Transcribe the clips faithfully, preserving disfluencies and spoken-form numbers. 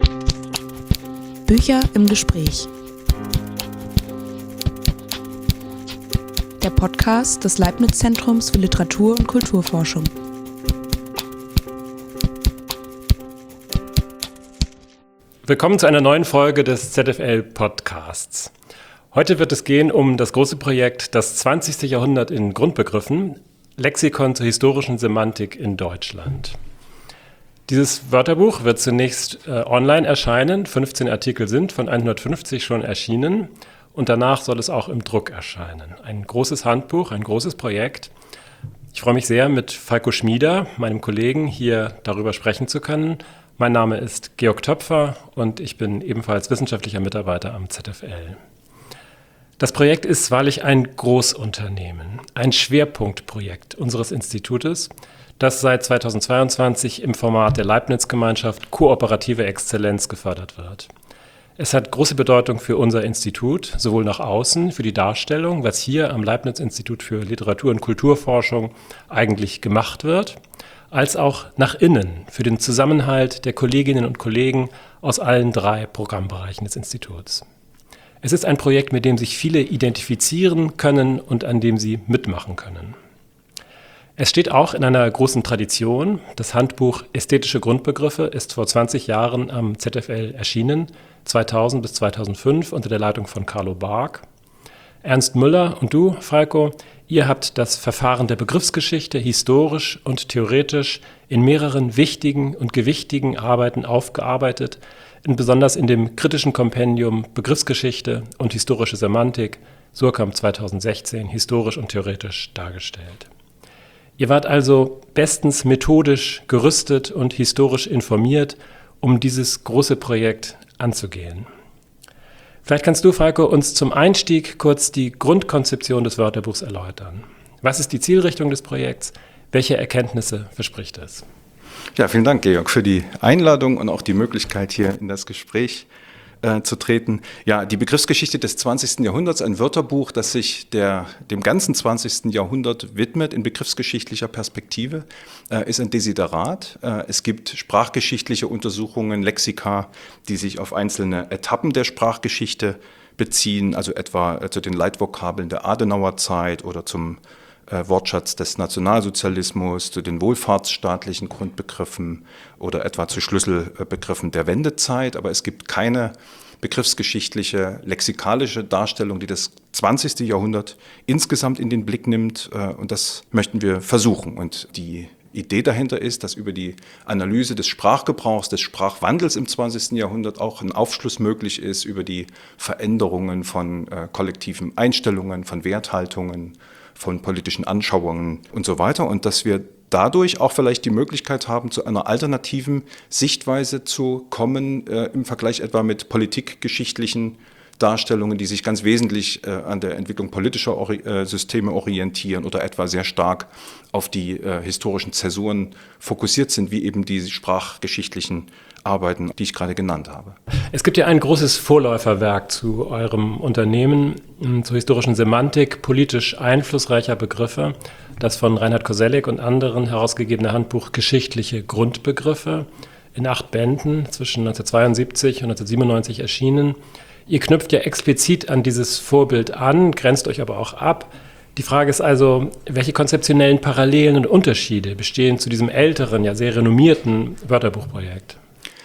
Bücher im Gespräch. Der Podcast des Leibniz-Zentrums für Literatur- und Kulturforschung. Willkommen zu einer neuen Folge des Z F L-Podcasts. Heute wird es gehen um das große Projekt Das zwanzigste Jahrhundert in Grundbegriffen, Lexikon zur historischen Semantik in Deutschland. Dieses Wörterbuch wird zunächst äh, online erscheinen, fünfzehn Artikel sind von hundertfünfzig schon erschienen und danach soll es auch im Druck erscheinen. Ein großes Handbuch, ein großes Projekt. Ich freue mich sehr, mit Falko Schmieder, meinem Kollegen, hier darüber sprechen zu können. Mein Name ist Georg Töpfer und ich bin ebenfalls wissenschaftlicher Mitarbeiter am Z F L. Das Projekt ist wahrlich ein Großunternehmen, ein Schwerpunktprojekt unseres Institutes, das seit zweitausendzweiundzwanzig im Format der Leibniz-Gemeinschaft Kooperative Exzellenz gefördert wird. Es hat große Bedeutung für unser Institut, sowohl nach außen, für die Darstellung, was hier am Leibniz-Institut für Literatur- und Kulturforschung eigentlich gemacht wird, als auch nach innen, für den Zusammenhalt der Kolleginnen und Kollegen aus allen drei Programmbereichen des Instituts. Es ist ein Projekt, mit dem sich viele identifizieren können und an dem sie mitmachen können. Es steht auch in einer großen Tradition. Das Handbuch Ästhetische Grundbegriffe ist vor zwanzig Jahren am Z F L erschienen, zweitausend bis zweitausendfünf unter der Leitung von Carlo Bark. Ernst Müller und du, Falko, ihr habt das Verfahren der Begriffsgeschichte historisch und theoretisch in mehreren wichtigen und gewichtigen Arbeiten aufgearbeitet, in besonders in dem kritischen Kompendium Begriffsgeschichte und historische Semantik, Surkamp zweitausendsechzehn, historisch und theoretisch dargestellt. Ihr wart also bestens methodisch gerüstet und historisch informiert, um dieses große Projekt anzugehen. Vielleicht kannst du, Falko, uns zum Einstieg kurz die Grundkonzeption des Wörterbuchs erläutern. Was ist die Zielrichtung des Projekts? Welche Erkenntnisse verspricht es? Ja, vielen Dank, Georg, für die Einladung und auch die Möglichkeit, hier in das Gespräch äh, zu treten. Ja, die Begriffsgeschichte des zwanzigsten Jahrhunderts, ein Wörterbuch, das sich der, dem ganzen zwanzigsten Jahrhundert widmet in begriffsgeschichtlicher Perspektive, äh, ist ein Desiderat. Äh, es gibt sprachgeschichtliche Untersuchungen, Lexika, die sich auf einzelne Etappen der Sprachgeschichte beziehen, also etwa äh, zu den Leitvokabeln der Adenauerzeit oder zum äh, Wortschatz des Nationalsozialismus, zu den wohlfahrtsstaatlichen Grundbegriffen oder etwa zu Schlüsselbegriffen der Wendezeit. Aber es gibt keine begriffsgeschichtliche, lexikalische Darstellung, die das zwanzigste Jahrhundert insgesamt in den Blick nimmt. Äh, und das möchten wir versuchen. Und die Idee dahinter ist, dass über die Analyse des Sprachgebrauchs, des Sprachwandels im zwanzigsten Jahrhundert auch ein Aufschluss möglich ist über die Veränderungen von äh, kollektiven Einstellungen, von Werthaltungen, von politischen Anschauungen und so weiter. Und dass wir dadurch auch vielleicht die Möglichkeit haben, zu einer alternativen Sichtweise zu kommen, äh, im Vergleich etwa mit politikgeschichtlichen Darstellungen, die sich ganz wesentlich äh, an der Entwicklung politischer Ori- äh, Systeme orientieren oder etwa sehr stark auf die äh, historischen Zäsuren fokussiert sind, wie eben die sprachgeschichtlichen Arbeiten, die ich gerade genannt habe. Es gibt ja ein großes Vorläuferwerk zu eurem Unternehmen, zur historischen Semantik politisch einflussreicher Begriffe, das von Reinhard Koselleck und anderen herausgegebene Handbuch Geschichtliche Grundbegriffe, in acht Bänden zwischen neunzehnhundertzweiundsiebzig und neunzehnhundertsiebenundneunzig erschienen. Ihr knüpft ja explizit an dieses Vorbild an, grenzt euch aber auch ab. Die Frage ist also, welche konzeptionellen Parallelen und Unterschiede bestehen zu diesem älteren, ja sehr renommierten Wörterbuchprojekt?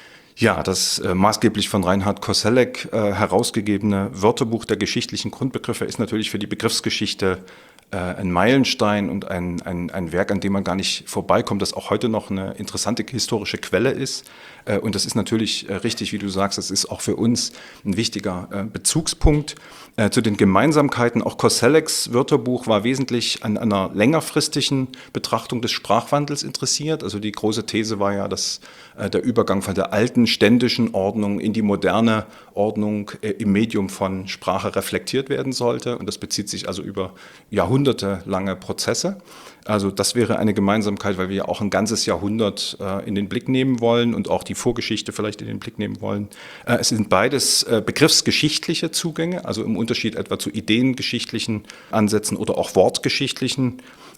Ja, das äh, maßgeblich von Reinhard Koselleck äh, herausgegebene Wörterbuch der geschichtlichen Grundbegriffe ist natürlich für die Begriffsgeschichte äh, ein Meilenstein und ein, ein, ein Werk, an dem man gar nicht vorbeikommt, das auch heute noch eine interessante historische Quelle ist. Äh, und das ist natürlich äh, richtig, wie du sagst, das ist auch für uns ein wichtiger äh, Bezugspunkt. Äh, zu den Gemeinsamkeiten, auch Kosellecks Wörterbuch war wesentlich an einer längerfristigen Betrachtung des Sprachwandels interessiert. Also die große These war ja, dass äh, der Übergang von der alten ständischen Ordnung in die moderne Ordnung äh, im Medium von Sprache reflektiert werden sollte. Und das bezieht sich also über jahrhundertelange Prozesse. Also das wäre eine Gemeinsamkeit, weil wir ja auch ein ganzes Jahrhundert äh, in den Blick nehmen wollen und auch die Vorgeschichte vielleicht in den Blick nehmen wollen. Äh, es sind beides äh, begriffsgeschichtliche Zugänge, also im Unterschied etwa zu ideengeschichtlichen Ansätzen oder auch wortgeschichtlichen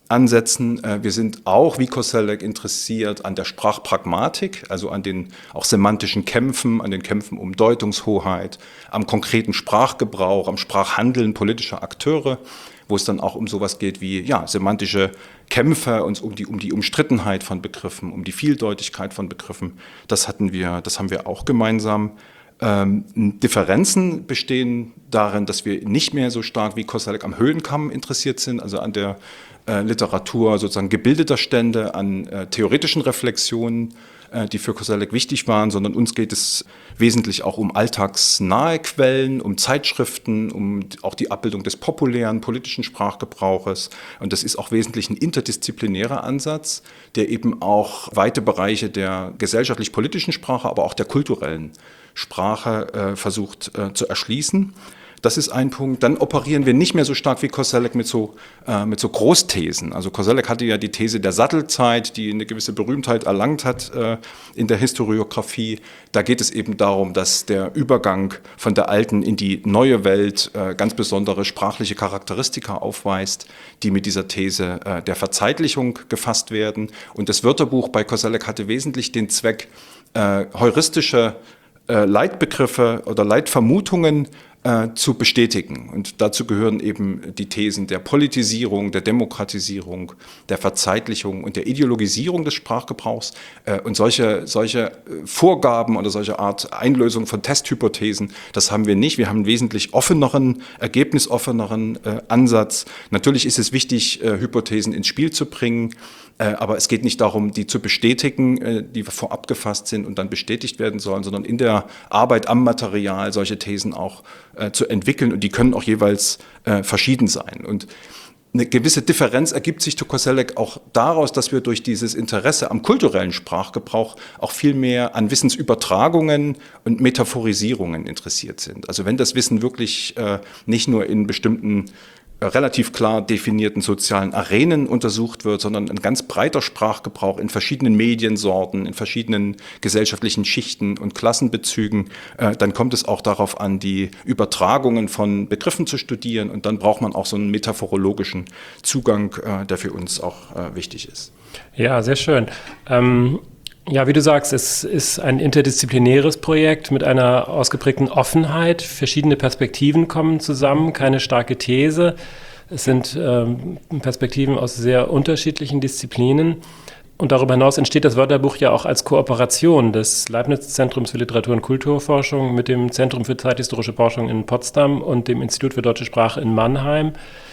Ansätzen. Wir sind auch, wie Koselleck, interessiert an der Sprachpragmatik, also an den auch semantischen Kämpfen, an den Kämpfen um Deutungshoheit, am konkreten Sprachgebrauch, am Sprachhandeln politischer Akteure, wo es dann auch um sowas geht wie ja, semantische Kämpfe und um die, um die Umstrittenheit von Begriffen, um die Vieldeutigkeit von Begriffen. Das hatten wir, das haben wir auch gemeinsam. Ähm, Differenzen bestehen darin, dass wir nicht mehr so stark wie Koselleck am Höhenkamm interessiert sind, also an der äh, Literatur sozusagen gebildeter Stände, an äh, theoretischen Reflexionen, äh, die für Koselleck wichtig waren, sondern uns geht es wesentlich auch um alltagsnahe Quellen, um Zeitschriften, um auch die Abbildung des populären politischen Sprachgebrauches. Und das ist auch wesentlich ein interdisziplinärer Ansatz, der eben auch weite Bereiche der gesellschaftlich-politischen Sprache, aber auch der kulturellen Sprache äh, versucht äh, zu erschließen. Das ist ein Punkt. Dann operieren wir nicht mehr so stark wie Koselleck mit so, äh, mit so Großthesen. Also Koselleck hatte ja die These der Sattelzeit, die eine gewisse Berühmtheit erlangt hat äh, in der Historiographie. Da geht es eben darum, dass der Übergang von der alten in die neue Welt äh, ganz besondere sprachliche Charakteristika aufweist, die mit dieser These äh, der Verzeitlichung gefasst werden. Und das Wörterbuch bei Koselleck hatte wesentlich den Zweck, äh, heuristische äh, Leitbegriffe oder Leitvermutungen Äh, zu bestätigen. Und dazu gehören eben die Thesen der Politisierung, der Demokratisierung, der Verzeitlichung und der Ideologisierung des Sprachgebrauchs. Äh, und solche, solche Vorgaben oder solche Art Einlösung von Testhypothesen, das haben wir nicht. Wir haben einen wesentlich offeneren, ergebnisoffeneren äh, Ansatz. Natürlich ist es wichtig, äh, Hypothesen ins Spiel zu bringen, äh, aber es geht nicht darum, die zu bestätigen, äh, die vorab gefasst sind und dann bestätigt werden sollen, sondern in der Arbeit am Material solche Thesen auch äh, zu entwickeln, und die können auch jeweils äh, verschieden sein. Und eine gewisse Differenz ergibt sich zu Koselleck auch daraus, dass wir durch dieses Interesse am kulturellen Sprachgebrauch auch viel mehr an Wissensübertragungen und Metaphorisierungen interessiert sind. Also wenn das Wissen wirklich äh, nicht nur in bestimmten relativ klar definierten sozialen Arenen untersucht wird, sondern ein ganz breiter Sprachgebrauch in verschiedenen Mediensorten, in verschiedenen gesellschaftlichen Schichten und Klassenbezügen, äh, dann kommt es auch darauf an, die Übertragungen von Begriffen zu studieren, und dann braucht man auch so einen metaphorologischen Zugang, äh, der für uns auch äh, wichtig ist. Ja, sehr schön. Ähm Ja, wie du sagst, es ist ein interdisziplinäres Projekt mit einer ausgeprägten Offenheit. Verschiedene Perspektiven kommen zusammen, keine starke These. Es sind ähm, Perspektiven aus sehr unterschiedlichen Disziplinen. Und darüber hinaus entsteht das Wörterbuch ja auch als Kooperation des Leibniz-Zentrums für Literatur- und Kulturforschung mit dem Zentrum für zeithistorische Forschung in Potsdam und dem Institut für deutsche Sprache in Mannheim.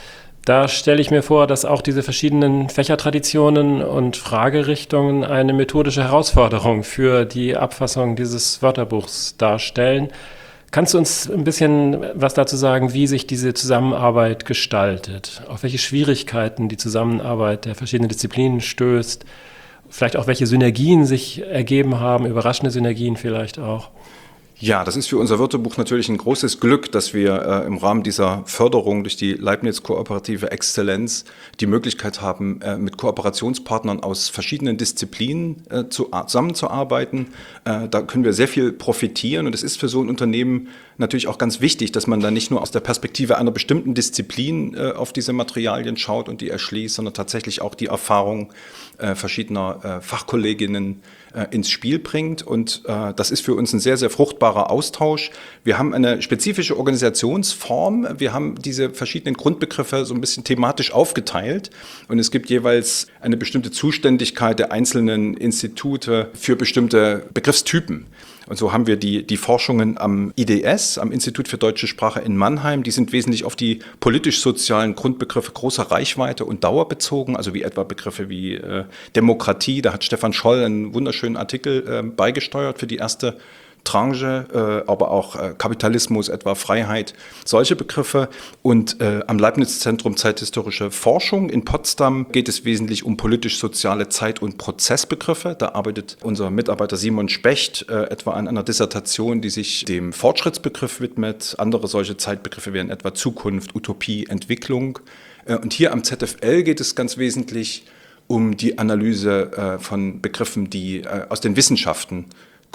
Da stelle ich mir vor, dass auch diese verschiedenen Fächertraditionen und Fragerichtungen eine methodische Herausforderung für die Abfassung dieses Wörterbuchs darstellen. Kannst du uns ein bisschen was dazu sagen, wie sich diese Zusammenarbeit gestaltet? Auf welche Schwierigkeiten die Zusammenarbeit der verschiedenen Disziplinen stößt? Vielleicht auch welche Synergien sich ergeben haben, überraschende Synergien vielleicht auch? Ja, das ist für unser Wörterbuch natürlich ein großes Glück, dass wir äh, im Rahmen dieser Förderung durch die Leibniz-Kooperative Exzellenz die Möglichkeit haben, äh, mit Kooperationspartnern aus verschiedenen Disziplinen äh, zu, zusammenzuarbeiten. Äh, da können wir sehr viel profitieren, und es ist für so ein Unternehmen natürlich auch ganz wichtig, dass man da nicht nur aus der Perspektive einer bestimmten Disziplin äh, auf diese Materialien schaut und die erschließt, sondern tatsächlich auch die Erfahrung äh, verschiedener äh, Fachkolleginnen äh, ins Spiel bringt. Und äh, das ist für uns ein sehr, sehr fruchtbarer Austausch. Wir haben eine spezifische Organisationsform. Wir haben diese verschiedenen Grundbegriffe so ein bisschen thematisch aufgeteilt, und es gibt jeweils eine bestimmte Zuständigkeit der einzelnen Institute für bestimmte Begriffstypen. Und so haben wir die, die Forschungen am I D S, am Institut für deutsche Sprache in Mannheim. Die sind wesentlich auf die politisch-sozialen Grundbegriffe großer Reichweite und Dauer bezogen, also wie etwa Begriffe wie äh, Demokratie. Da hat Stefan Scholl einen wunderschönen Artikel äh, beigesteuert für die erste Tranche, äh, aber auch äh, Kapitalismus, etwa Freiheit, solche Begriffe. Und äh, am Leibniz-Zentrum Zeithistorische Forschung in Potsdam geht es wesentlich um politisch-soziale Zeit- und Prozessbegriffe. Da arbeitet unser Mitarbeiter Simon Specht äh, etwa an einer Dissertation, die sich dem Fortschrittsbegriff widmet. Andere solche Zeitbegriffe wären etwa Zukunft, Utopie, Entwicklung. Äh, und hier am Z F L geht es ganz wesentlich um die Analyse äh, von Begriffen, die äh, aus den Wissenschaften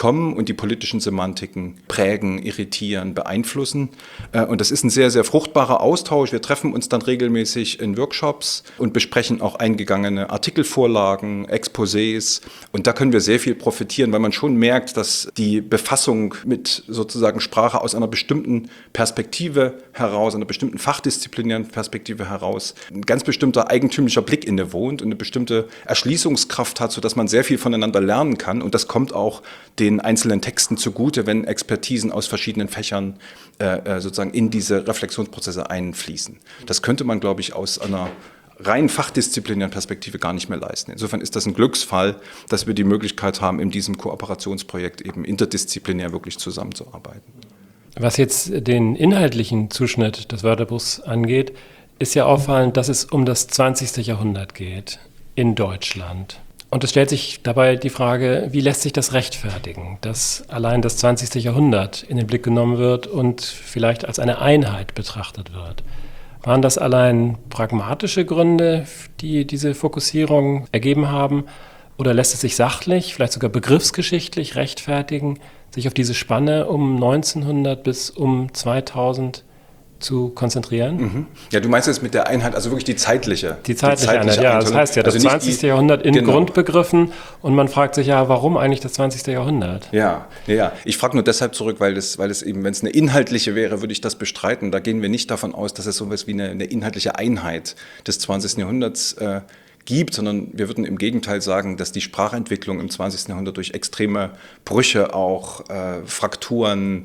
kommen und die politischen Semantiken prägen, irritieren, beeinflussen. Und das ist ein sehr, sehr fruchtbarer Austausch. Wir treffen uns dann regelmäßig in Workshops und besprechen auch eingegangene Artikelvorlagen, Exposés. Und da können wir sehr viel profitieren, weil man schon merkt, dass die Befassung mit sozusagen Sprache aus einer bestimmten Perspektive heraus, einer bestimmten fachdisziplinären Perspektive heraus, ein ganz bestimmter eigentümlicher Blick innewohnt und eine bestimmte Erschließungskraft hat, sodass man sehr viel voneinander lernen kann. Und das kommt auch den einzelnen Texten zugute, wenn Expertisen aus verschiedenen Fächern äh, sozusagen in diese Reflexionsprozesse einfließen. Das könnte man, glaube ich, aus einer rein fachdisziplinären Perspektive gar nicht mehr leisten. Insofern ist das ein Glücksfall, dass wir die Möglichkeit haben, in diesem Kooperationsprojekt eben interdisziplinär wirklich zusammenzuarbeiten. Was jetzt den inhaltlichen Zuschnitt des Wörterbuchs angeht, ist ja auffallend, dass es um das zwanzigste Jahrhundert geht in Deutschland. Und es stellt sich dabei die Frage, wie lässt sich das rechtfertigen, dass allein das zwanzigste Jahrhundert in den Blick genommen wird und vielleicht als eine Einheit betrachtet wird. Waren das allein pragmatische Gründe, die diese Fokussierung ergeben haben? Oder lässt es sich sachlich, vielleicht sogar begriffsgeschichtlich rechtfertigen, sich auf diese Spanne um neunzehnhundert bis um zweitausend zu konzentrieren? Mhm. Ja, du meinst jetzt mit der Einheit, also wirklich die zeitliche. Die zeitliche, die zeitliche Einheit, ja. Das heißt ja, das also zwanzigste Jahrhundert in genau. Grundbegriffen und man fragt sich ja, warum eigentlich das zwanzigste Jahrhundert? Ja, ja. Ich frage nur deshalb zurück, weil es, weil es eben, wenn es eine inhaltliche wäre, würde ich das bestreiten. Da gehen wir nicht davon aus, dass es so etwas wie eine, eine inhaltliche Einheit des zwanzigsten Jahrhunderts äh, gibt, sondern wir würden im Gegenteil sagen, dass die Sprachentwicklung im zwanzigsten Jahrhundert durch extreme Brüche, auch äh, Frakturen,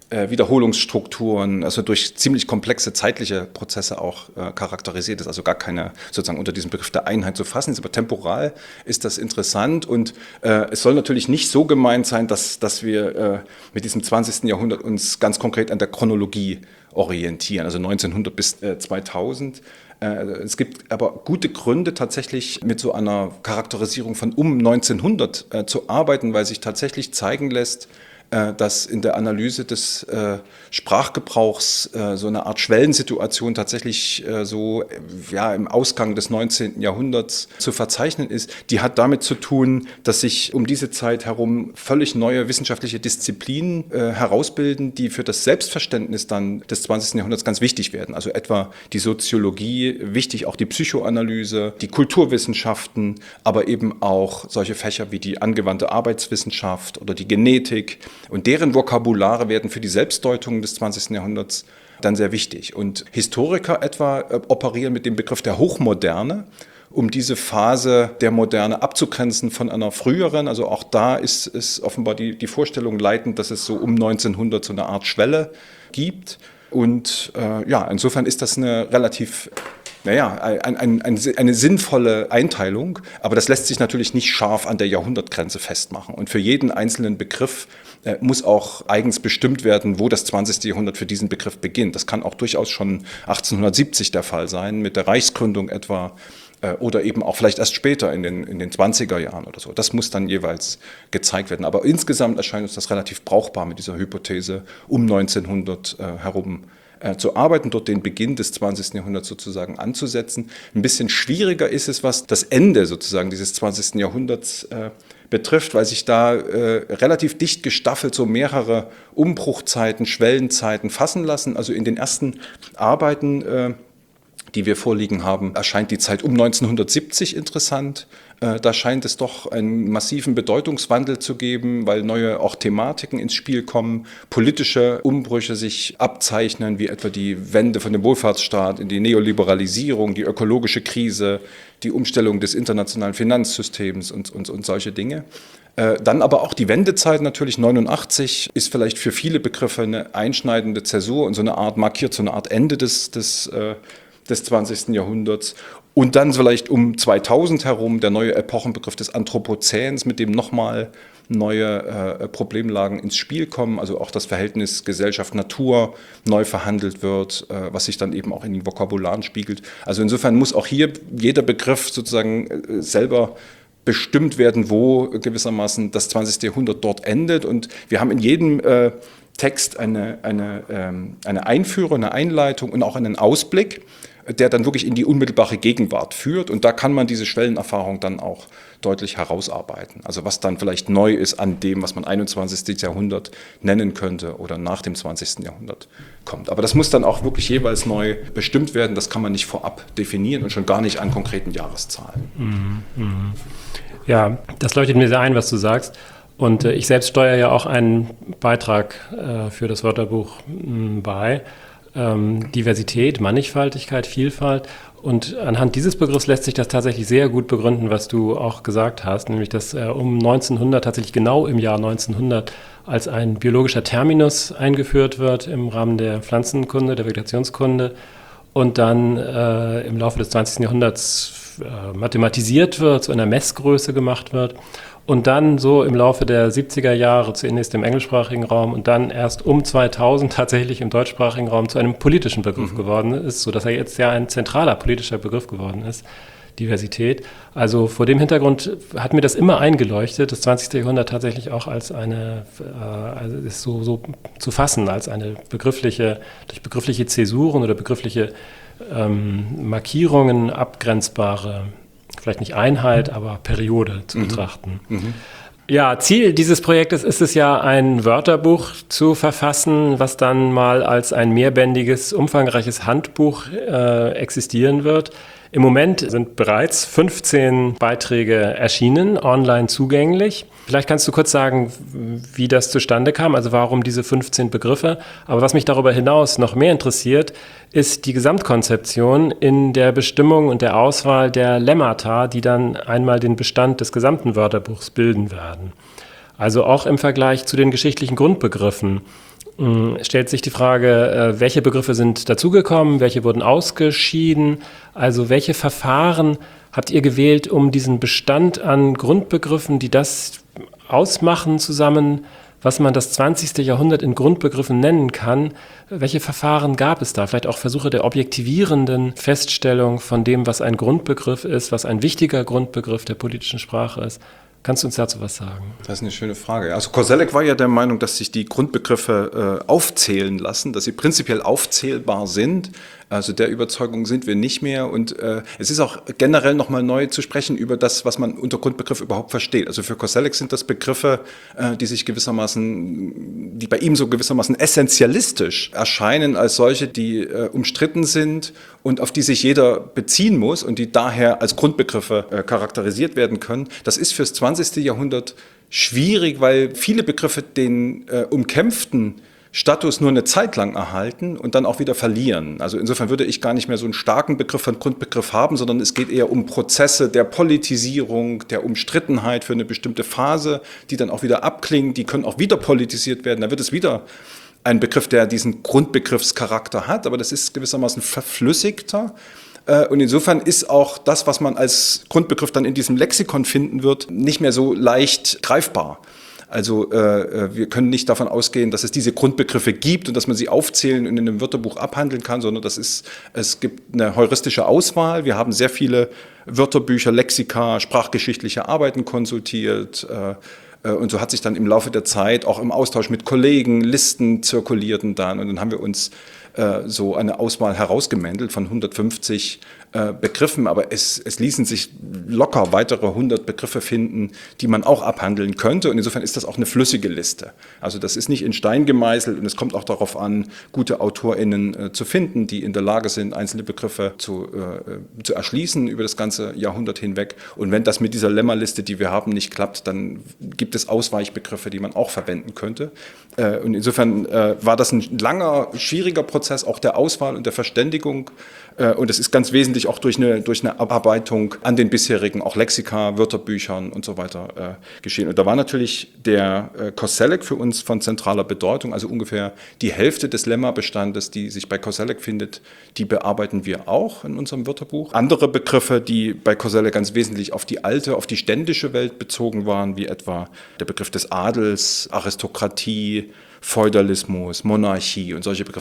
Wiederholungsstrukturen, also durch ziemlich komplexe zeitliche Prozesse auch äh, charakterisiert ist, also gar keine sozusagen unter diesem Begriff der Einheit zu fassen ist, aber temporal ist das interessant und äh, es soll natürlich nicht so gemeint sein, dass, dass wir äh, mit diesem zwanzigsten Jahrhundert uns ganz konkret an der Chronologie orientieren, also neunzehnhundert bis äh, zweitausend. Es gibt aber gute Gründe, tatsächlich mit so einer Charakterisierung von um neunzehnhundert äh, zu arbeiten, weil sich tatsächlich zeigen lässt, dass in der Analyse des äh, Sprachgebrauchs äh, so eine Art Schwellensituation tatsächlich äh, so ja, im Ausgang des neunzehnten Jahrhunderts zu verzeichnen ist. Die hat damit zu tun, dass sich um diese Zeit herum völlig neue wissenschaftliche Disziplinen äh, herausbilden, die für das Selbstverständnis dann des zwanzigsten Jahrhunderts ganz wichtig werden. Also etwa die Soziologie, wichtig auch die Psychoanalyse, die Kulturwissenschaften, aber eben auch solche Fächer wie die angewandte Arbeitswissenschaft oder die Genetik. Und deren Vokabulare werden für die Selbstdeutung des zwanzigsten Jahrhunderts dann sehr wichtig. Und Historiker etwa äh, operieren mit dem Begriff der Hochmoderne, um diese Phase der Moderne abzugrenzen von einer früheren. Also auch da ist, ist offenbar die, die Vorstellung leitend, dass es so um neunzehnhundert so eine Art Schwelle gibt. Und äh, ja, insofern ist das eine relativ... Naja, ein, ein, ein, eine sinnvolle Einteilung, aber das lässt sich natürlich nicht scharf an der Jahrhundertgrenze festmachen. Und für jeden einzelnen Begriff äh, muss auch eigens bestimmt werden, wo das zwanzigste Jahrhundert für diesen Begriff beginnt. Das kann auch durchaus schon achtzehnhundertsiebzig der Fall sein, mit der Reichsgründung etwa, äh, oder eben auch vielleicht erst später in den, in den zwanziger Jahren oder so. Das muss dann jeweils gezeigt werden. Aber insgesamt erscheint uns das relativ brauchbar mit dieser Hypothese um neunzehnhundert äh, herum zu arbeiten, dort den Beginn des zwanzigsten Jahrhunderts sozusagen anzusetzen. Ein bisschen schwieriger ist es, was das Ende sozusagen dieses zwanzigsten Jahrhunderts äh, betrifft, weil sich da äh, relativ dicht gestaffelt so mehrere Umbruchzeiten, Schwellenzeiten fassen lassen. Also in den ersten Arbeiten, äh, die wir vorliegen haben, erscheint die Zeit um neunzehnhundertsiebzig interessant. Da scheint es doch einen massiven Bedeutungswandel zu geben, weil neue auch Thematiken ins Spiel kommen, politische Umbrüche sich abzeichnen, wie etwa die Wende von dem Wohlfahrtsstaat in die Neoliberalisierung, die ökologische Krise, die Umstellung des internationalen Finanzsystems und, und, und solche Dinge. Dann aber auch die Wendezeit natürlich, neunundachtzig, ist vielleicht für viele Begriffe eine einschneidende Zäsur und so eine Art, markiert so eine Art Ende des, des, des zwanzigsten Jahrhunderts. Und dann vielleicht um zweitausend herum der neue Epochenbegriff des Anthropozäns, mit dem nochmal neue äh, Problemlagen ins Spiel kommen, also auch das Verhältnis Gesellschaft-Natur neu verhandelt wird, äh, was sich dann eben auch in den Vokabularen spiegelt. Also insofern muss auch hier jeder Begriff sozusagen äh, selber bestimmt werden, wo gewissermaßen das zwanzigste Jahrhundert dort endet. Und wir haben in jedem äh, Text eine, eine, ähm, eine Einführung, eine Einleitung und auch einen Ausblick, der dann wirklich in die unmittelbare Gegenwart führt. Und da kann man diese Schwellenerfahrung dann auch deutlich herausarbeiten. Also was dann vielleicht neu ist an dem, was man einundzwanzigsten Jahrhundert nennen könnte oder nach dem zwanzigsten Jahrhundert kommt. Aber das muss dann auch wirklich jeweils neu bestimmt werden. Das kann man nicht vorab definieren und schon gar nicht an konkreten Jahreszahlen. Mhm. Ja, das leuchtet mir sehr ein, was du sagst. Und äh, ich selbst steuere ja auch einen Beitrag äh, für das Wörterbuch mh, bei. Ähm, Diversität, Mannigfaltigkeit, Vielfalt. Und anhand dieses Begriffs lässt sich das tatsächlich sehr gut begründen, was du auch gesagt hast, nämlich dass äh, um neunzehnhundert, tatsächlich genau im Jahr neunzehnhundert, als ein biologischer Terminus eingeführt wird im Rahmen der Pflanzenkunde, der Vegetationskunde und dann äh, im Laufe des zwanzigsten Jahrhunderts äh, mathematisiert wird, zu einer Messgröße gemacht wird. Und dann so im Laufe der siebziger Jahre zunächst im englischsprachigen Raum und dann erst um zweitausend tatsächlich im deutschsprachigen Raum zu einem politischen Begriff mhm. geworden ist, sodass er jetzt ja ein zentraler politischer Begriff geworden ist, Diversität. Also vor dem Hintergrund hat mir das immer eingeleuchtet, das zwanzigste Jahrhundert tatsächlich auch als eine, äh, also ist so, so zu fassen, als eine begriffliche, durch begriffliche Zäsuren oder begriffliche ähm, Markierungen abgrenzbare, vielleicht nicht Einheit, aber Periode zu mhm. betrachten. Mhm. Ja, Ziel dieses Projektes ist es ja, ein Wörterbuch zu verfassen, was dann mal als ein mehrbändiges, umfangreiches Handbuch äh, existieren wird. Im Moment sind bereits fünfzehn Beiträge erschienen, online zugänglich. Vielleicht kannst du kurz sagen, wie das zustande kam, also warum diese fünfzehn Begriffe. Aber was mich darüber hinaus noch mehr interessiert, ist die Gesamtkonzeption in der Bestimmung und der Auswahl der Lemmata, die dann einmal den Bestand des gesamten Wörterbuchs bilden werden. Also auch im Vergleich zu den geschichtlichen Grundbegriffen stellt sich die Frage, welche Begriffe sind dazugekommen, welche wurden ausgeschieden, also welche Verfahren habt ihr gewählt, um diesen Bestand an Grundbegriffen, die das ausmachen zusammen, was man das zwanzigste Jahrhundert in Grundbegriffen nennen kann, welche Verfahren gab es da? Vielleicht auch Versuche der objektivierenden Feststellung von dem, was ein Grundbegriff ist, was ein wichtiger Grundbegriff der politischen Sprache ist. Kannst du uns dazu was sagen? Das ist eine schöne Frage. Also Koselleck war ja der Meinung, dass sich die Grundbegriffe äh, aufzählen lassen, dass sie prinzipiell aufzählbar sind. Also der Überzeugung sind wir nicht mehr. Und äh, es ist auch generell nochmal neu zu sprechen über das, was man unter Grundbegriff überhaupt versteht. Also für Koselleck sind das Begriffe, äh, die sich gewissermaßen, die bei ihm so gewissermaßen essentialistisch erscheinen, als solche, die äh, umstritten sind und auf die sich jeder beziehen muss und die daher als Grundbegriffe äh, charakterisiert werden können. Das ist fürs zwanzigste Jahrhundert schwierig, weil viele Begriffe den äh, umkämpften Status nur eine Zeit lang erhalten und dann auch wieder verlieren. Also insofern würde ich gar nicht mehr so einen starken Begriff von Grundbegriff haben, sondern es geht eher um Prozesse der Politisierung, der Umstrittenheit für eine bestimmte Phase, die dann auch wieder abklingen, die können auch wieder politisiert werden. Da wird es wieder ein Begriff, der diesen Grundbegriffscharakter hat, aber das ist gewissermaßen verflüssigter. Und insofern ist auch das, was man als Grundbegriff dann in diesem Lexikon finden wird, nicht mehr so leicht greifbar. Also äh, wir können nicht davon ausgehen, dass es diese Grundbegriffe gibt und dass man sie aufzählen und in einem Wörterbuch abhandeln kann, sondern das ist, es gibt eine heuristische Auswahl. Wir haben sehr viele Wörterbücher, Lexika, sprachgeschichtliche Arbeiten konsultiert. Äh, Und so hat sich dann im Laufe der Zeit auch im Austausch mit Kollegen Listen zirkulierten dann. Und dann haben wir uns äh, so eine Auswahl herausgemändelt von hundertfünfzig äh, Begriffen. Aber es, es ließen sich locker weitere hundert Begriffe finden, die man auch abhandeln könnte. Und insofern ist das auch eine flüssige Liste. Also das ist nicht in Stein gemeißelt. Und es kommt auch darauf an, gute AutorInnen äh, zu finden, die in der Lage sind, einzelne Begriffe zu, äh, zu erschließen über das ganze Jahrhundert hinweg. Und wenn das mit dieser Lemma-Liste, die wir haben, nicht klappt, dann gibt es Ausweichbegriffe, die man auch verwenden könnte. Und insofern war das ein langer, schwieriger Prozess auch der Auswahl und der Verständigung. Und es ist ganz wesentlich auch durch eine, durch eine Abarbeitung an den bisherigen auch Lexika, Wörterbüchern und so weiter geschehen. Und da war natürlich der Koselleck für uns von zentraler Bedeutung, also ungefähr die Hälfte des Lemma-Bestandes, die sich bei Koselleck findet, die bearbeiten wir auch in unserem Wörterbuch. Andere Begriffe, die bei Koselleck ganz wesentlich auf die alte, auf die ständische Welt bezogen waren, wie etwa der Begriff des Adels, Aristokratie, Feudalismus, Monarchie und solche Begriffe, die haben wir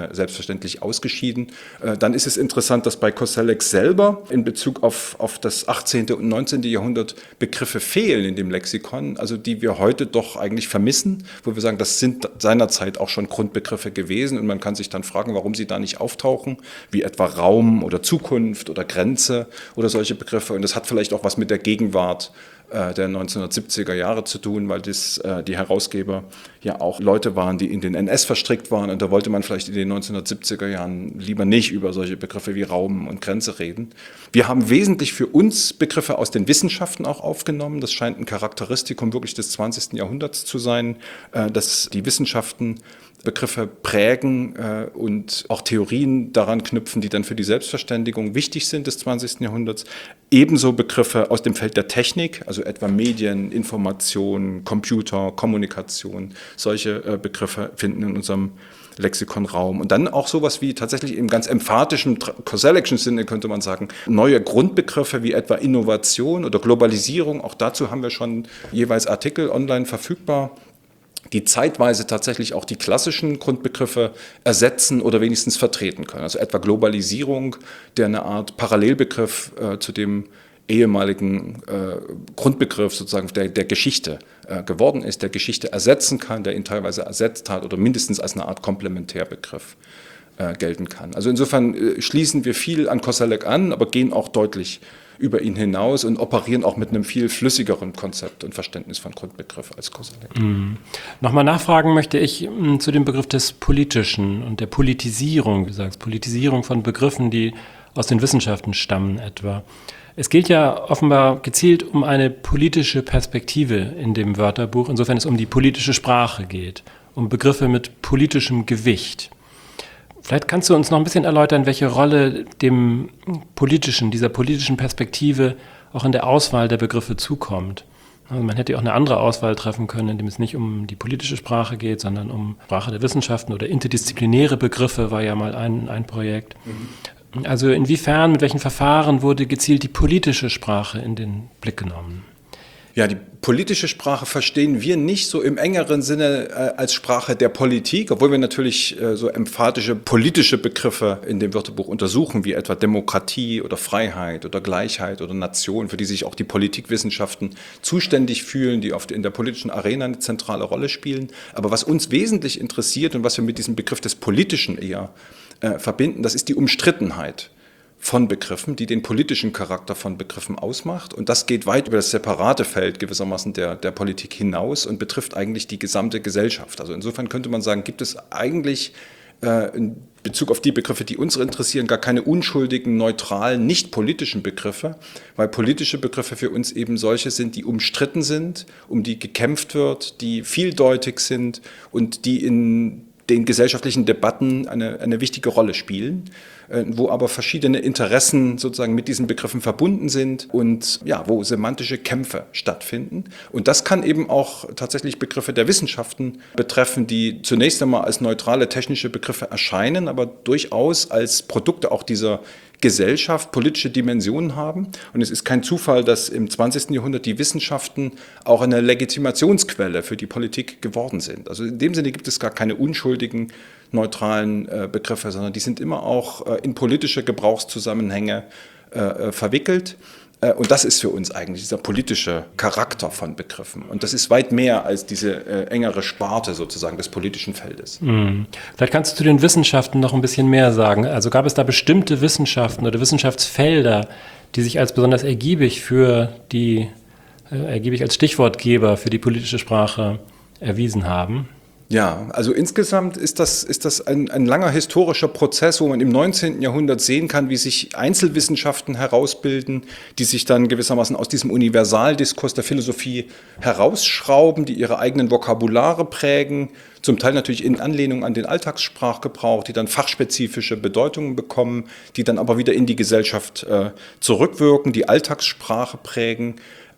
äh, selbstverständlich ausgeschieden. Äh, dann ist es interessant, dass bei Koselleck selber in Bezug auf, auf das achtzehnten und neunzehnten Jahrhundert Begriffe fehlen in dem Lexikon, also die wir heute doch eigentlich vermissen, wo wir sagen, das sind seinerzeit auch schon Grundbegriffe gewesen und man kann sich dann fragen, warum sie da nicht auftauchen, wie etwa Raum oder Zukunft oder Grenze oder solche Begriffe. Und das hat vielleicht auch was mit der Gegenwart der neunzehnhundertsiebziger Jahre zu tun, weil das, äh, die Herausgeber ja auch Leute waren, die in den N S verstrickt waren und da wollte man vielleicht in den neunzehnhundertsiebziger Jahren lieber nicht über solche Begriffe wie Raum und Grenze reden. Wir haben wesentlich für uns Begriffe aus den Wissenschaften auch aufgenommen. Das scheint ein Charakteristikum wirklich des zwanzigsten Jahrhunderts zu sein, äh, dass die Wissenschaften Begriffe prägen äh, und auch Theorien daran knüpfen, die dann für die Selbstverständigung wichtig sind des zwanzigsten Jahrhunderts. Ebenso Begriffe aus dem Feld der Technik, also etwa Medien, Information, Computer, Kommunikation. Solche äh, Begriffe finden in unserem Lexikon Raum. Und dann auch sowas wie tatsächlich im ganz emphatischen, Koselleckschen Sinne könnte man sagen, neue Grundbegriffe wie etwa Innovation oder Globalisierung. Auch dazu haben wir schon jeweils Artikel online verfügbar, die zeitweise tatsächlich auch die klassischen Grundbegriffe ersetzen oder wenigstens vertreten können. Also etwa Globalisierung, der eine Art Parallelbegriff äh, zu dem ehemaligen äh, Grundbegriff sozusagen der, der Geschichte äh, geworden ist, der Geschichte ersetzen kann, der ihn teilweise ersetzt hat oder mindestens als eine Art Komplementärbegriff äh, gelten kann. Also insofern äh, schließen wir viel an Koselleck an, aber gehen auch deutlich über ihn hinaus und operieren auch mit einem viel flüssigeren Konzept und Verständnis von Grundbegriff als Koselleck. Mhm. Nochmal nachfragen möchte ich m, zu dem Begriff des Politischen und der Politisierung, du sagst Politisierung von Begriffen, die aus den Wissenschaften stammen etwa. Es geht ja offenbar gezielt um eine politische Perspektive in dem Wörterbuch, insofern es um die politische Sprache geht, um Begriffe mit politischem Gewicht. Vielleicht kannst du uns noch ein bisschen erläutern, welche Rolle dem politischen, dieser politischen Perspektive auch in der Auswahl der Begriffe zukommt. Also man hätte ja auch eine andere Auswahl treffen können, indem es nicht um die politische Sprache geht, sondern um Sprache der Wissenschaften oder interdisziplinäre Begriffe war ja mal ein, ein Projekt. Mhm. Also inwiefern, mit welchen Verfahren wurde gezielt die politische Sprache in den Blick genommen? Ja, die politische Sprache verstehen wir nicht so im engeren Sinne äh, als Sprache der Politik, obwohl wir natürlich äh, so emphatische politische Begriffe in dem Wörterbuch untersuchen, wie etwa Demokratie oder Freiheit oder Gleichheit oder Nation, für die sich auch die Politikwissenschaften zuständig fühlen, die oft in der politischen Arena eine zentrale Rolle spielen. Aber was uns wesentlich interessiert und was wir mit diesem Begriff des Politischen eher äh, verbinden, das ist die Umstrittenheit von Begriffen, die den politischen Charakter von Begriffen ausmacht. Und das geht weit über das separate Feld gewissermaßen der, der Politik hinaus und betrifft eigentlich die gesamte Gesellschaft. Also insofern könnte man sagen, gibt es eigentlich äh, in Bezug auf die Begriffe, die uns interessieren, gar keine unschuldigen, neutralen, nicht politischen Begriffe, weil politische Begriffe für uns eben solche sind, die umstritten sind, um die gekämpft wird, die vieldeutig sind und die in den gesellschaftlichen Debatten eine, eine wichtige Rolle spielen, äh, wo aber verschiedene Interessen sozusagen mit diesen Begriffen verbunden sind und ja, wo semantische Kämpfe stattfinden. Und das kann eben auch tatsächlich Begriffe der Wissenschaften betreffen, die zunächst einmal als neutrale technische Begriffe erscheinen, aber durchaus als Produkte auch dieser Gesellschaft politische Dimensionen haben. Und es ist kein Zufall, dass im zwanzigsten Jahrhundert die Wissenschaften auch eine Legitimationsquelle für die Politik geworden sind. Also in dem Sinne gibt es gar keine unschuldigen, neutralen äh, Begriffe, sondern die sind immer auch äh, in politische Gebrauchszusammenhänge äh, verwickelt. Und das ist für uns eigentlich dieser politische Charakter von Begriffen. Und das ist weit mehr als diese äh, engere Sparte sozusagen des politischen Feldes. Mhm. Vielleicht kannst du zu den Wissenschaften noch ein bisschen mehr sagen. Also gab es da bestimmte Wissenschaften oder Wissenschaftsfelder, die sich als besonders ergiebig für die, äh, ergiebig als Stichwortgeber für die politische Sprache erwiesen haben? Ja, also insgesamt ist das, ist das ein, ein langer historischer Prozess, wo man im neunzehnten Jahrhundert sehen kann, wie sich Einzelwissenschaften herausbilden, die sich dann gewissermaßen aus diesem Universaldiskurs der Philosophie herausschrauben, die ihre eigenen Vokabulare prägen, zum Teil natürlich in Anlehnung an den Alltagssprachgebrauch, die dann fachspezifische Bedeutungen bekommen, die dann aber wieder in die Gesellschaft äh, zurückwirken, die Alltagssprache prägen.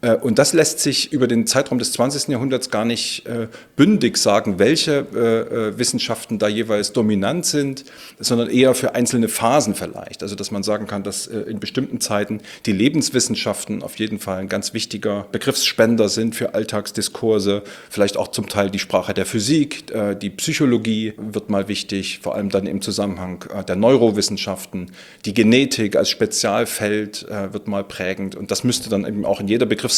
Und das lässt sich über den Zeitraum des zwanzigsten Jahrhunderts gar nicht äh, bündig sagen, welche äh, Wissenschaften da jeweils dominant sind, sondern eher für einzelne Phasen vielleicht. Also dass man sagen kann, dass äh, in bestimmten Zeiten die Lebenswissenschaften auf jeden Fall ein ganz wichtiger Begriffsspender sind für Alltagsdiskurse, vielleicht auch zum Teil die Sprache der Physik, äh, die Psychologie wird mal wichtig, vor allem dann im Zusammenhang äh, der Neurowissenschaften, die Genetik als Spezialfeld äh, wird mal prägend und das müsste dann eben auch in jeder Begriffsgeschichte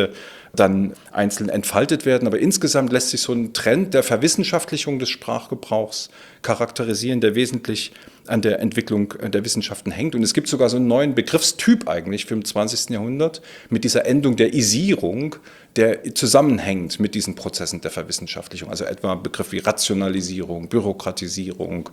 dann einzeln entfaltet werden. Aber insgesamt lässt sich so ein Trend der Verwissenschaftlichung des Sprachgebrauchs charakterisieren, der wesentlich an der Entwicklung der Wissenschaften hängt. Und es gibt sogar so einen neuen Begriffstyp eigentlich für im zwanzigsten Jahrhundert mit dieser Endung der Isierung, der zusammenhängt mit diesen Prozessen der Verwissenschaftlichung. Also etwa Begriffe wie Rationalisierung, Bürokratisierung,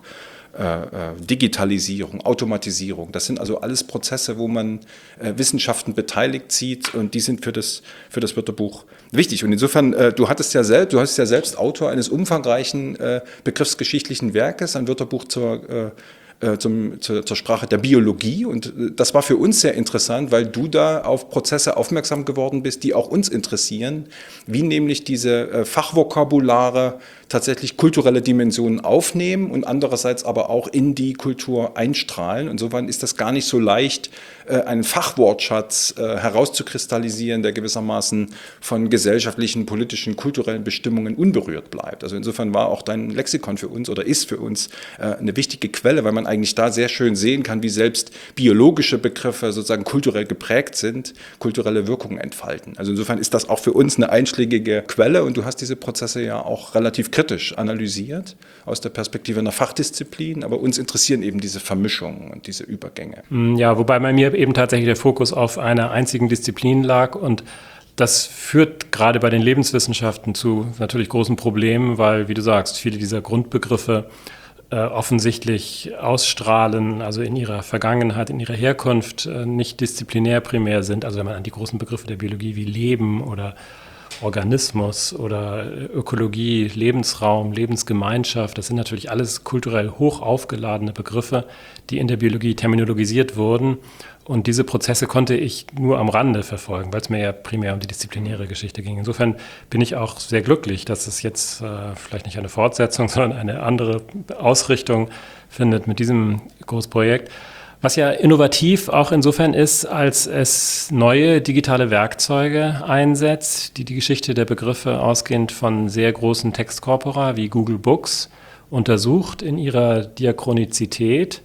Äh, Digitalisierung, Automatisierung. Das sind also alles Prozesse, wo man äh, Wissenschaften beteiligt sieht und die sind für das, für das Wörterbuch wichtig. Und insofern, äh, du hattest ja selbst, du hast ja selbst Autor eines umfangreichen äh, begriffsgeschichtlichen Werkes, ein Wörterbuch zur äh, Zum, zur, zur Sprache der Biologie und das war für uns sehr interessant, weil du da auf Prozesse aufmerksam geworden bist, die auch uns interessieren, wie nämlich diese äh, Fachvokabulare tatsächlich kulturelle Dimensionen aufnehmen und andererseits aber auch in die Kultur einstrahlen. Insofern ist das gar nicht so leicht, äh, einen Fachwortschatz äh, herauszukristallisieren, der gewissermaßen von gesellschaftlichen, politischen, kulturellen Bestimmungen unberührt bleibt. Also insofern war auch dein Lexikon für uns oder ist für uns äh, eine wichtige Quelle, weil man eigentlich da sehr schön sehen kann, wie selbst biologische Begriffe sozusagen kulturell geprägt sind, kulturelle Wirkungen entfalten. Also insofern ist das auch für uns eine einschlägige Quelle und du hast diese Prozesse ja auch relativ kritisch analysiert aus der Perspektive einer Fachdisziplin, aber uns interessieren eben diese Vermischungen und diese Übergänge. Ja, wobei bei mir eben tatsächlich der Fokus auf einer einzigen Disziplin lag und das führt gerade bei den Lebenswissenschaften zu natürlich großen Problemen, weil, wie du sagst, viele dieser Grundbegriffe äh, offensichtlich ausstrahlen, also in ihrer Vergangenheit, in ihrer Herkunft äh, nicht disziplinär primär sind. Also wenn man an die großen Begriffe der Biologie wie Leben oder Organismus oder Ökologie, Lebensraum, Lebensgemeinschaft, das sind natürlich alles kulturell hoch aufgeladene Begriffe, die in der Biologie terminologisiert wurden. Und diese Prozesse konnte ich nur am Rande verfolgen, weil es mir ja primär um die disziplinäre Geschichte ging. Insofern bin ich auch sehr glücklich, dass es jetzt äh, vielleicht nicht eine Fortsetzung, sondern eine andere Ausrichtung findet mit diesem Großprojekt. Was ja innovativ auch insofern ist, als es neue digitale Werkzeuge einsetzt, die die Geschichte der Begriffe ausgehend von sehr großen Textkorpora wie Google Books untersucht in ihrer Diachronizität.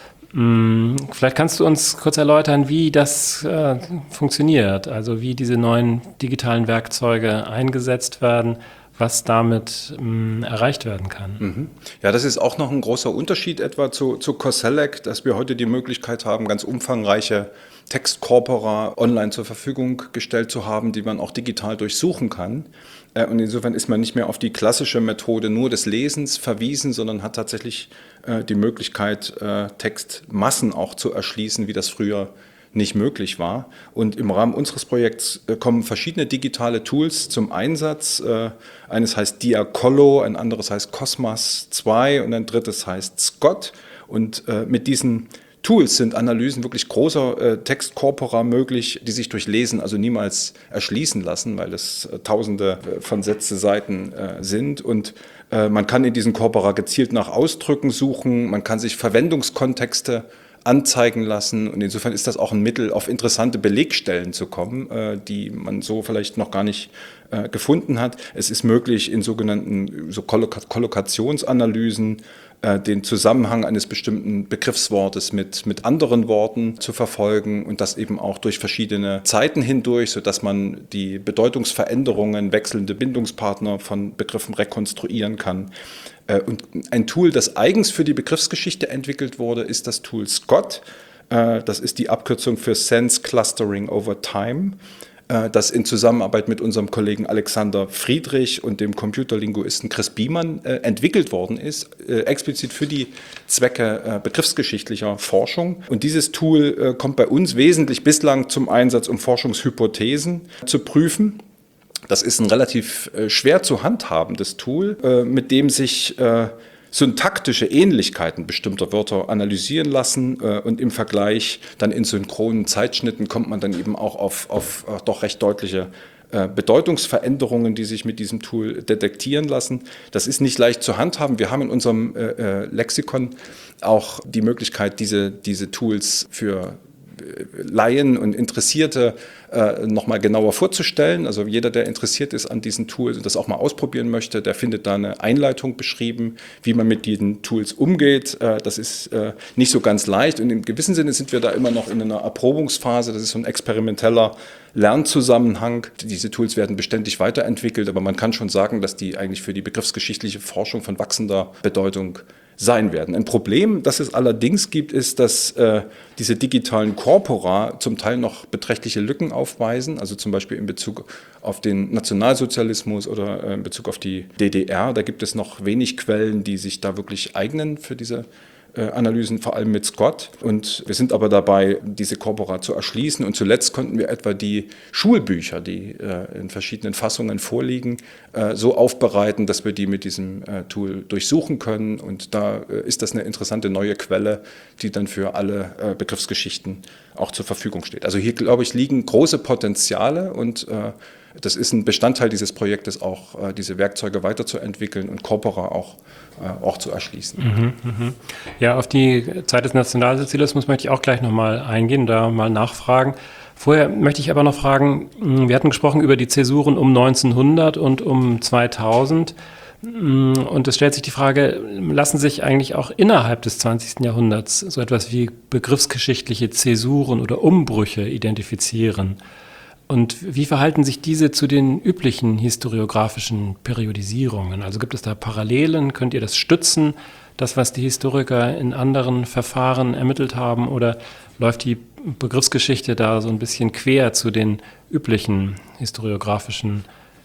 Vielleicht kannst du uns kurz erläutern, wie das äh, funktioniert, also wie diese neuen digitalen Werkzeuge eingesetzt werden, was damit mh, erreicht werden kann. Mhm. Ja, das ist auch noch ein großer Unterschied etwa zu, zu Koselleck, dass wir heute die Möglichkeit haben, ganz umfangreiche Textkorpora online zur Verfügung gestellt zu haben, die man auch digital durchsuchen kann. Und insofern ist man nicht mehr auf die klassische Methode nur des Lesens verwiesen, sondern hat tatsächlich äh, die Möglichkeit, äh, Textmassen auch zu erschließen, wie das früher nicht möglich war. Und im Rahmen unseres Projekts äh, kommen verschiedene digitale Tools zum Einsatz. Äh, eines heißt Diacollo, ein anderes heißt Cosmas zwei und ein drittes heißt Scott. Und äh, mit diesen Tools sind Analysen wirklich großer äh, Textkorpora möglich, die sich durch Lesen also niemals erschließen lassen, weil es äh, tausende äh, von Sätze Seiten äh, sind. Und äh, man kann in diesen Korpora gezielt nach Ausdrücken suchen, man kann sich Verwendungskontexte anzeigen lassen und insofern ist das auch ein Mittel, auf interessante Belegstellen zu kommen, äh, die man so vielleicht noch gar nicht äh, gefunden hat. Es ist möglich, in sogenannten so Kolloka- Kollokationsanalysen äh, den Zusammenhang eines bestimmten Begriffswortes mit, mit anderen Worten zu verfolgen und das eben auch durch verschiedene Zeiten hindurch, sodass man die Bedeutungsveränderungen, wechselnde Bindungspartner von Begriffen rekonstruieren kann. Und ein Tool, das eigens für die Begriffsgeschichte entwickelt wurde, ist das Tool Scott. Das ist die Abkürzung für Sense Clustering over Time, das in Zusammenarbeit mit unserem Kollegen Alexander Friedrich und dem Computerlinguisten Chris Biemann entwickelt worden ist, explizit für die Zwecke begriffsgeschichtlicher Forschung. Und dieses Tool kommt bei uns wesentlich bislang zum Einsatz, um Forschungshypothesen zu prüfen. Das ist ein relativ äh, schwer zu handhabendes Tool, äh, mit dem sich äh, syntaktische Ähnlichkeiten bestimmter Wörter analysieren lassen äh, und im Vergleich dann in synchronen Zeitschnitten kommt man dann eben auch auf, auf äh, doch recht deutliche äh, Bedeutungsveränderungen, die sich mit diesem Tool detektieren lassen. Das ist nicht leicht zu handhaben. Wir haben in unserem äh, äh, Lexikon auch die Möglichkeit, diese, diese Tools für Laien und Interessierte äh, nochmal genauer vorzustellen. Also jeder, der interessiert ist an diesen Tools und das auch mal ausprobieren möchte, der findet da eine Einleitung beschrieben, wie man mit diesen Tools umgeht. Äh, das ist äh, nicht so ganz leicht und im gewissen Sinne sind wir da immer noch in einer Erprobungsphase. Das ist so ein experimenteller Lernzusammenhang. Diese Tools werden beständig weiterentwickelt, aber man kann schon sagen, dass die eigentlich für die begriffsgeschichtliche Forschung von wachsender Bedeutung sein werden. Ein Problem, das es allerdings gibt, ist, dass äh, diese digitalen Corpora zum Teil noch beträchtliche Lücken aufweisen, also zum Beispiel in Bezug auf den Nationalsozialismus oder äh, in Bezug auf die D D R. Da gibt es noch wenig Quellen, die sich da wirklich eignen für diese Analysen, vor allem mit Scott. Und wir sind aber dabei, diese Corpora zu erschließen. Und zuletzt konnten wir etwa die Schulbücher, die äh, in verschiedenen Fassungen vorliegen, äh, so aufbereiten, dass wir die mit diesem äh, Tool durchsuchen können. Und da äh, ist das eine interessante neue Quelle, die dann für alle äh, Begriffsgeschichten auch zur Verfügung steht. Also hier, glaube ich, liegen große Potenziale und äh, das ist ein Bestandteil dieses Projektes, auch äh, diese Werkzeuge weiterzuentwickeln und Corpora auch, äh, auch zu erschließen. Mhm, mh. Ja, auf die Zeit des Nationalsozialismus möchte ich auch gleich nochmal eingehen, da mal nachfragen. Vorher möchte ich aber noch fragen, wir hatten gesprochen über die Zäsuren um neunzehnhundert und um zweitausend. Und es stellt sich die Frage, lassen sich eigentlich auch innerhalb des zwanzigsten Jahrhunderts so etwas wie begriffsgeschichtliche Zäsuren oder Umbrüche identifizieren? Und wie verhalten sich diese zu den üblichen historiografischen Periodisierungen? Also gibt es da Parallelen? Könnt ihr das stützen, das, was die Historiker in anderen Verfahren ermittelt haben? Oder läuft die Begriffsgeschichte da so ein bisschen quer zu den üblichen historiografischen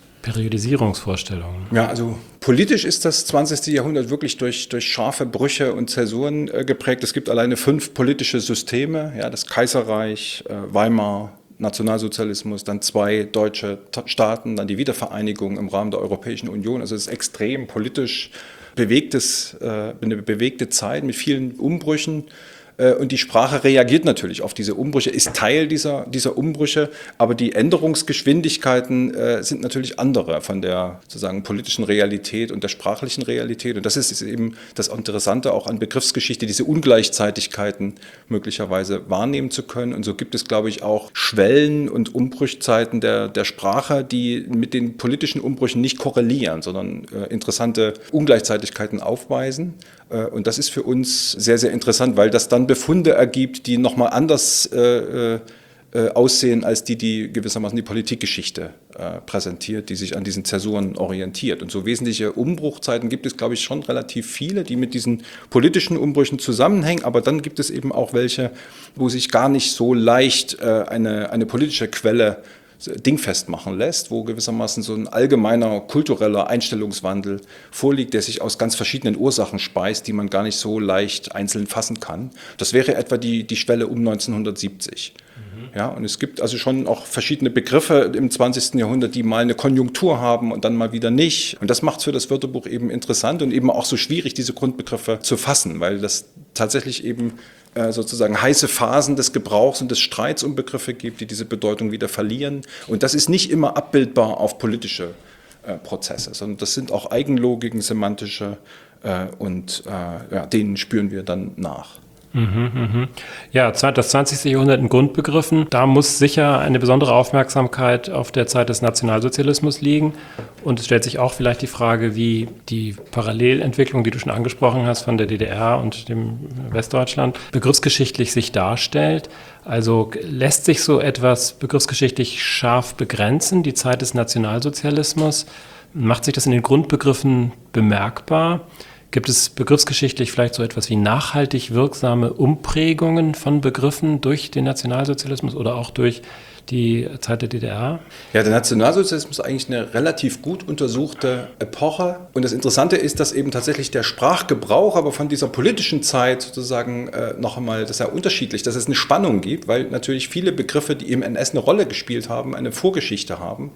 Periodisierungsvorstellungen? Ja, also politisch ist das zwanzigste Jahrhundert wirklich durch, durch scharfe Brüche und Zäsuren äh, geprägt. Es gibt alleine fünf politische Systeme, ja, das Kaiserreich, äh, Weimar, Nationalsozialismus, dann zwei deutsche Staaten, dann die Wiedervereinigung im Rahmen der Europäischen Union. Also es ist extrem politisch bewegtes, äh, eine bewegte Zeit mit vielen Umbrüchen. Und die Sprache reagiert natürlich auf diese Umbrüche, ist Teil dieser, dieser Umbrüche, aber die Änderungsgeschwindigkeiten äh, sind natürlich andere von der sozusagen politischen Realität und der sprachlichen Realität. Und das ist eben das Interessante auch an Begriffsgeschichte, diese Ungleichzeitigkeiten möglicherweise wahrnehmen zu können. Und so gibt es, glaube ich, auch Schwellen und Umbruchzeiten der, der Sprache, die mit den politischen Umbrüchen nicht korrelieren, sondern äh, interessante Ungleichzeitigkeiten aufweisen. Äh, und das ist für uns sehr, sehr interessant, weil das dann Befunde ergibt, die nochmal anders äh, äh, aussehen als die, die gewissermaßen die Politikgeschichte äh, präsentiert, die sich an diesen Zäsuren orientiert. Und so wesentliche Umbruchzeiten gibt es, glaube ich, schon relativ viele, die mit diesen politischen Umbrüchen zusammenhängen. Aber dann gibt es eben auch welche, wo sich gar nicht so leicht äh, eine, eine politische Quelle dingfest machen lässt, wo gewissermaßen so ein allgemeiner kultureller Einstellungswandel vorliegt, der sich aus ganz verschiedenen Ursachen speist, die man gar nicht so leicht einzeln fassen kann. Das wäre etwa die, die Schwelle um neunzehnhundertsiebzig. Mhm. Ja, und es gibt also schon auch verschiedene Begriffe im zwanzigsten Jahrhundert, die mal eine Konjunktur haben und dann mal wieder nicht. Und das macht es für das Wörterbuch eben interessant und eben auch so schwierig, diese Grundbegriffe zu fassen, weil das tatsächlich eben sozusagen heiße Phasen des Gebrauchs und des Streits um Begriffe gibt, die diese Bedeutung wieder verlieren. Und das ist nicht immer abbildbar auf politische äh, Prozesse, sondern das sind auch Eigenlogiken, semantische äh, und äh, ja, denen spüren wir dann nach. Mhm, mhm. Ja, das zwanzigste Jahrhundert in Grundbegriffen, da muss sicher eine besondere Aufmerksamkeit auf der Zeit des Nationalsozialismus liegen. Und es stellt sich auch vielleicht die Frage, wie die Parallelentwicklung, die du schon angesprochen hast, von der D D R und dem Westdeutschland, begriffsgeschichtlich sich darstellt. Also lässt sich so etwas begriffsgeschichtlich scharf begrenzen, die Zeit des Nationalsozialismus? Macht sich das in den Grundbegriffen bemerkbar? Gibt es begriffsgeschichtlich vielleicht so etwas wie nachhaltig wirksame Umprägungen von Begriffen durch den Nationalsozialismus oder auch durch die Zeit der D D R? Ja, der Nationalsozialismus ist eigentlich eine relativ gut untersuchte Epoche. Und das Interessante ist, dass eben tatsächlich der Sprachgebrauch aber von dieser politischen Zeit sozusagen äh, noch einmal, das ist ja unterschiedlich, dass es eine Spannung gibt, weil natürlich viele Begriffe, die im N S eine Rolle gespielt haben, eine Vorgeschichte haben.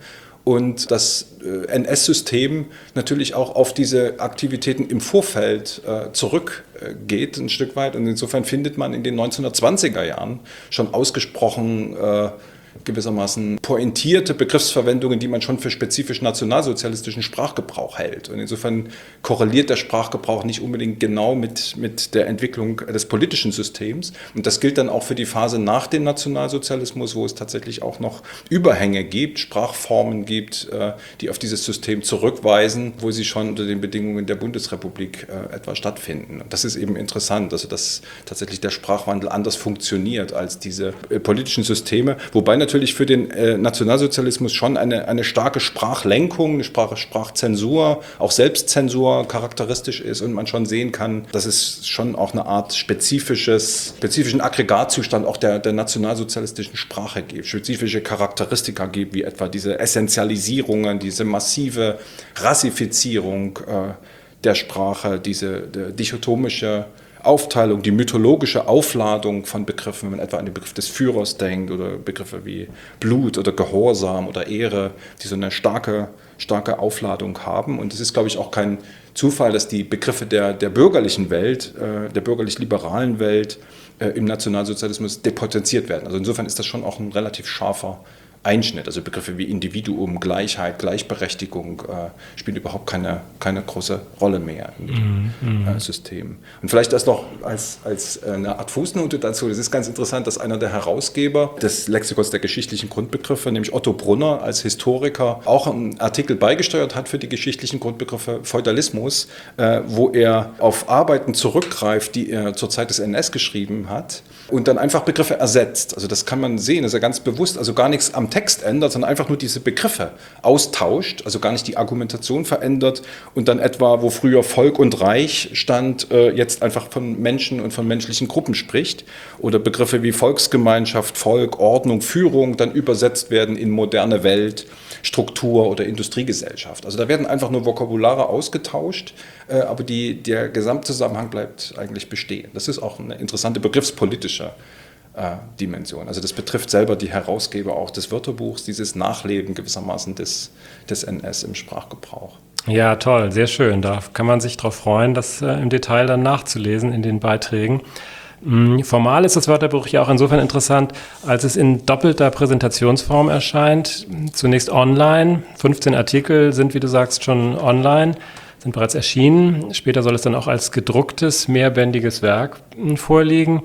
und das äh, N S-System natürlich auch auf diese Aktivitäten im Vorfeld äh, zurückgeht, äh, ein Stück weit. Und insofern findet man in den neunzehnhundertzwanziger Jahren schon ausgesprochen äh, gewissermaßen pointierte Begriffsverwendungen, die man schon für spezifisch nationalsozialistischen Sprachgebrauch hält. Und insofern korreliert der Sprachgebrauch nicht unbedingt genau mit, mit der Entwicklung des politischen Systems. Und das gilt dann auch für die Phase nach dem Nationalsozialismus, wo es tatsächlich auch noch Überhänge gibt, Sprachformen gibt, die auf dieses System zurückweisen, wo sie schon unter den Bedingungen der Bundesrepublik etwa stattfinden. Und das ist eben interessant, also dass tatsächlich der Sprachwandel anders funktioniert als diese politischen Systeme, wobei natürlich für den äh, Nationalsozialismus schon eine, eine starke Sprachlenkung, eine Sprach, Sprachzensur, auch Selbstzensur charakteristisch ist und man schon sehen kann, dass es schon auch eine Art spezifisches, spezifischen Aggregatzustand auch der, der nationalsozialistischen Sprache gibt, spezifische Charakteristika gibt, wie etwa diese Essentialisierungen, diese massive Rassifizierung äh, der Sprache, diese der dichotomische Aufteilung, die mythologische Aufladung von Begriffen, wenn man etwa an den Begriff des Führers denkt oder Begriffe wie Blut oder Gehorsam oder Ehre, die so eine starke, starke Aufladung haben. Und es ist, glaube ich, auch kein Zufall, dass die Begriffe der, der bürgerlichen Welt, äh, der bürgerlich-liberalen Welt äh, im Nationalsozialismus depotenziert werden. Also insofern ist das schon auch ein relativ scharfer Einschnitt. Also Begriffe wie Individuum, Gleichheit, Gleichberechtigung äh, spielen überhaupt keine, keine große Rolle mehr in dem mm, mm. äh, System. Und vielleicht das noch als, als eine Art Fußnote dazu. Es ist ganz interessant, dass einer der Herausgeber des Lexikons der geschichtlichen Grundbegriffe, nämlich Otto Brunner als Historiker, auch einen Artikel beigesteuert hat für die geschichtlichen Grundbegriffe Feudalismus, äh, wo er auf Arbeiten zurückgreift, die er zur Zeit des N S geschrieben hat und dann einfach Begriffe ersetzt. Also das kann man sehen, dass er ganz bewusst, also gar nichts am Text ändert, sondern einfach nur diese Begriffe austauscht, also gar nicht die Argumentation verändert und dann etwa, wo früher Volk und Reich stand, äh, jetzt einfach von Menschen und von menschlichen Gruppen spricht oder Begriffe wie Volksgemeinschaft, Volk, Ordnung, Führung dann übersetzt werden in moderne Welt, Struktur oder Industriegesellschaft. Also da werden einfach nur Vokabulare ausgetauscht, äh, aber die, der Gesamtzusammenhang bleibt eigentlich bestehen. Das ist auch eine interessante begriffspolitische Dimension. Also das betrifft selber die Herausgeber auch des Wörterbuchs, dieses Nachleben gewissermaßen des, des N S im Sprachgebrauch. Ja, toll, sehr schön. Da kann man sich darauf freuen, das äh, im Detail dann nachzulesen in den Beiträgen. Mhm. Formal ist das Wörterbuch ja auch insofern interessant, als es in doppelter Präsentationsform erscheint. Zunächst online, fünfzehn Artikel sind, wie du sagst, schon online, sind bereits erschienen. Später soll es dann auch als gedrucktes, mehrbändiges Werk vorliegen.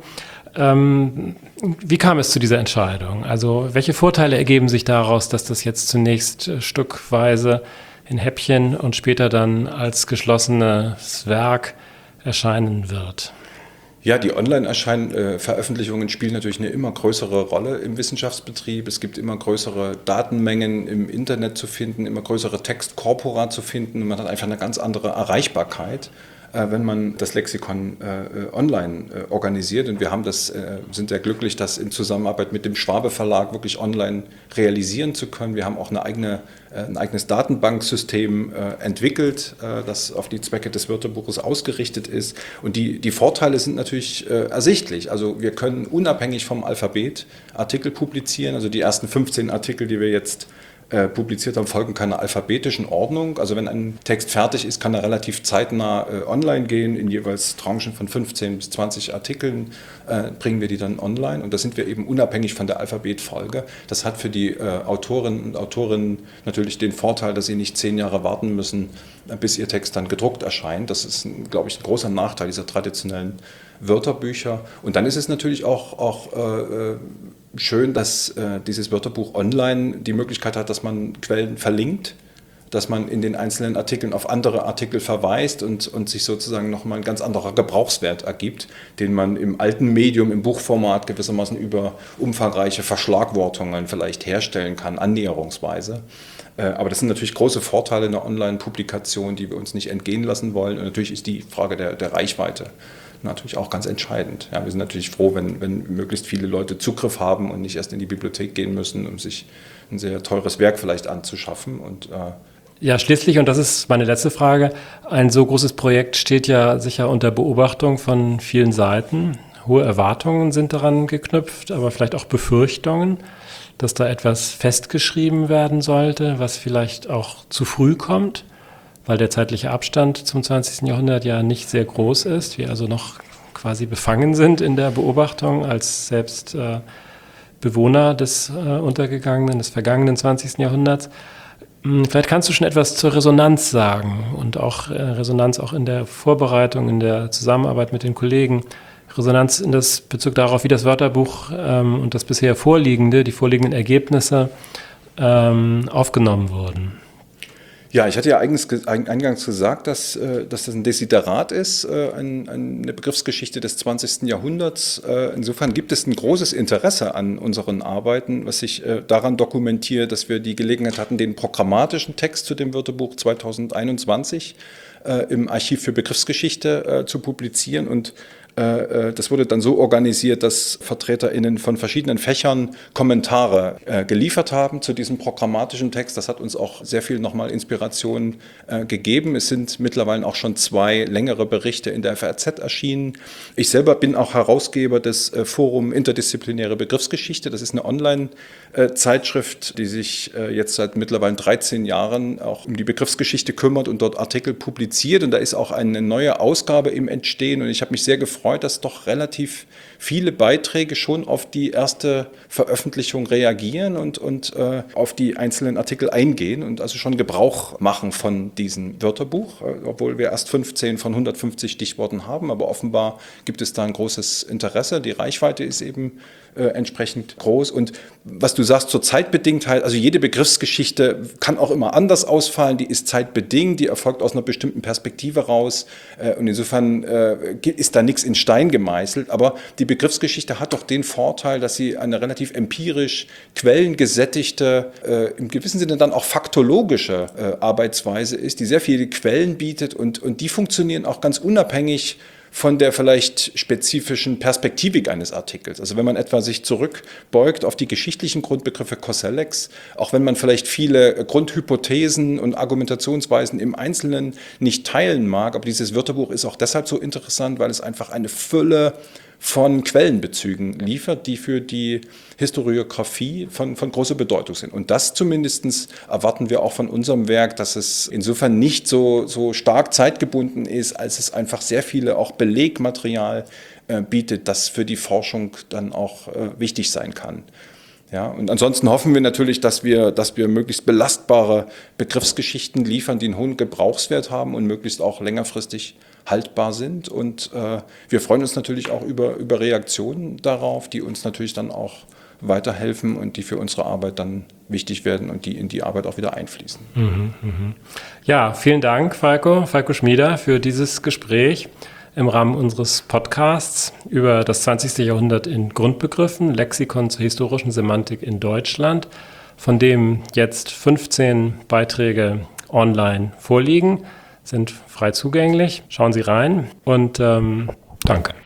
Ähm, wie kam es zu dieser Entscheidung? Also welche Vorteile ergeben sich daraus, dass das jetzt zunächst äh, stückweise in Häppchen und später dann als geschlossenes Werk erscheinen wird? Ja, die Online-Veröffentlichungen spielen natürlich eine immer größere Rolle im Wissenschaftsbetrieb. Es gibt immer größere Datenmengen im Internet zu finden, immer größere Textkorpora zu finden und man hat einfach eine ganz andere Erreichbarkeit, wenn man das Lexikon äh, online äh, organisiert. Und wir haben das, äh, sind sehr glücklich, das in Zusammenarbeit mit dem Schwabe Verlag wirklich online realisieren zu können. Wir haben auch eine eigene, äh, ein eigenes Datenbanksystem äh, entwickelt, äh, das auf die Zwecke des Wörterbuches ausgerichtet ist. Und die, die Vorteile sind natürlich äh, ersichtlich. Also wir können unabhängig vom Alphabet Artikel publizieren. Also die ersten fünfzehn Artikel, die wir jetzt Äh, publiziert haben, folgen keiner alphabetischen Ordnung. Also wenn ein Text fertig ist, kann er relativ zeitnah äh, online gehen. In jeweils Tranchen von fünfzehn bis zwanzig Artikeln äh, bringen wir die dann online. Und da sind wir eben unabhängig von der Alphabetfolge. Das hat für die äh, Autorinnen und Autorinnen natürlich den Vorteil, dass sie nicht zehn Jahre warten müssen, äh, bis ihr Text dann gedruckt erscheint. Das ist, glaube ich, ein großer Nachteil dieser traditionellen Wörterbücher. Und dann ist es natürlich auch, auch äh, schön, dass äh, dieses Wörterbuch online die Möglichkeit hat, dass man Quellen verlinkt, dass man in den einzelnen Artikeln auf andere Artikel verweist und, und sich sozusagen nochmal ein ganz anderer Gebrauchswert ergibt, den man im alten Medium, im Buchformat gewissermaßen über umfangreiche Verschlagwortungen vielleicht herstellen kann, annäherungsweise. Äh, aber das sind natürlich große Vorteile einer Online-Publikation, die wir uns nicht entgehen lassen wollen. Und natürlich ist die Frage der, der Reichweite natürlich auch ganz entscheidend. Ja, wir sind natürlich froh, wenn, wenn möglichst viele Leute Zugriff haben und nicht erst in die Bibliothek gehen müssen, um sich ein sehr teures Werk vielleicht anzuschaffen. Und, äh ja, schließlich, und das ist meine letzte Frage, ein so großes Projekt steht ja sicher unter Beobachtung von vielen Seiten. Hohe Erwartungen sind daran geknüpft, aber vielleicht auch Befürchtungen. dass da etwas festgeschrieben werden sollte, was vielleicht auch zu früh kommt, weil der zeitliche Abstand zum zwanzigsten Jahrhundert ja nicht sehr groß ist, wir also noch quasi befangen sind in der Beobachtung als selbst äh, Bewohner des äh, untergegangenen, des vergangenen zwanzigsten Jahrhunderts. Vielleicht kannst du schon etwas zur Resonanz sagen und auch äh, Resonanz auch in der Vorbereitung, in der Zusammenarbeit mit den Kollegen. Resonanz in das Bezug darauf, wie das Wörterbuch ähm, und das bisher Vorliegende, die vorliegenden Ergebnisse ähm, aufgenommen wurden. Ja, ich hatte ja eingangs gesagt, dass, dass das ein Desiderat ist, eine Begriffsgeschichte des zwanzigsten Jahrhunderts. Insofern gibt es ein großes Interesse an unseren Arbeiten, was sich daran dokumentiert, dass wir die Gelegenheit hatten, den programmatischen Text zu dem Wörterbuch zweitausendeinundzwanzig im Archiv für Begriffsgeschichte zu publizieren, und das wurde dann so organisiert, dass VertreterInnen von verschiedenen Fächern Kommentare äh, geliefert haben zu diesem programmatischen Text. Das hat uns auch sehr viel nochmal Inspiration äh, gegeben. Es sind mittlerweile auch schon zwei längere Berichte in der F A Z erschienen. Ich selber bin auch Herausgeber des äh, Forum Interdisziplinäre Begriffsgeschichte. Das ist eine Online-Zeitschrift, äh, die sich äh, jetzt seit mittlerweile dreizehn Jahren auch um die Begriffsgeschichte kümmert und dort Artikel publiziert. Und da ist auch eine neue Ausgabe im Entstehen. Und ich habe mich sehr gefreut, dass doch relativ viele Beiträge schon auf die erste Veröffentlichung reagieren und, und äh, auf die einzelnen Artikel eingehen und also schon Gebrauch machen von diesem Wörterbuch, äh, obwohl wir erst fünfzehn von hundertfünfzig Stichworten haben, aber offenbar gibt es da ein großes Interesse. Die Reichweite ist eben äh, entsprechend groß, und was du sagst zur Zeitbedingtheit, also jede Begriffsgeschichte kann auch immer anders ausfallen, die ist zeitbedingt, die erfolgt aus einer bestimmten Perspektive raus, äh, und insofern äh, ist da nichts in Stein gemeißelt, aber die Begriffsgeschichte hat doch den Vorteil, dass sie eine relativ empirisch quellengesättigte, äh, im gewissen Sinne dann auch faktologische äh, Arbeitsweise ist, die sehr viele Quellen bietet, und, und die funktionieren auch ganz unabhängig von der vielleicht spezifischen Perspektivik eines Artikels. Also wenn man etwa sich zurückbeugt auf die geschichtlichen Grundbegriffe Kosellecks, auch wenn man vielleicht viele Grundhypothesen und Argumentationsweisen im Einzelnen nicht teilen mag, aber dieses Wörterbuch ist auch deshalb so interessant, weil es einfach eine Fülle von Quellenbezügen liefert, die für die Historiographie von, von großer Bedeutung sind. Und das zumindest erwarten wir auch von unserem Werk, dass es insofern nicht so, so stark zeitgebunden ist, als es einfach sehr viele auch Belegmaterial äh, bietet, das für die Forschung dann auch äh, wichtig sein kann. Ja, und ansonsten hoffen wir natürlich, dass wir, dass wir möglichst belastbare Begriffsgeschichten liefern, die einen hohen Gebrauchswert haben und möglichst auch längerfristig haltbar sind. Und äh, wir freuen uns natürlich auch über, über Reaktionen darauf, die uns natürlich dann auch weiterhelfen und die für unsere Arbeit dann wichtig werden und die in die Arbeit auch wieder einfließen. Mhm, mh. Ja, vielen Dank, Falko, Falko Schmieder, für dieses Gespräch im Rahmen unseres Podcasts über das zwanzigste Jahrhundert in Grundbegriffen, Lexikon zur historischen Semantik in Deutschland, von dem jetzt fünfzehn Beiträge online vorliegen, sind frei zugänglich. Schauen Sie rein und ähm, danke.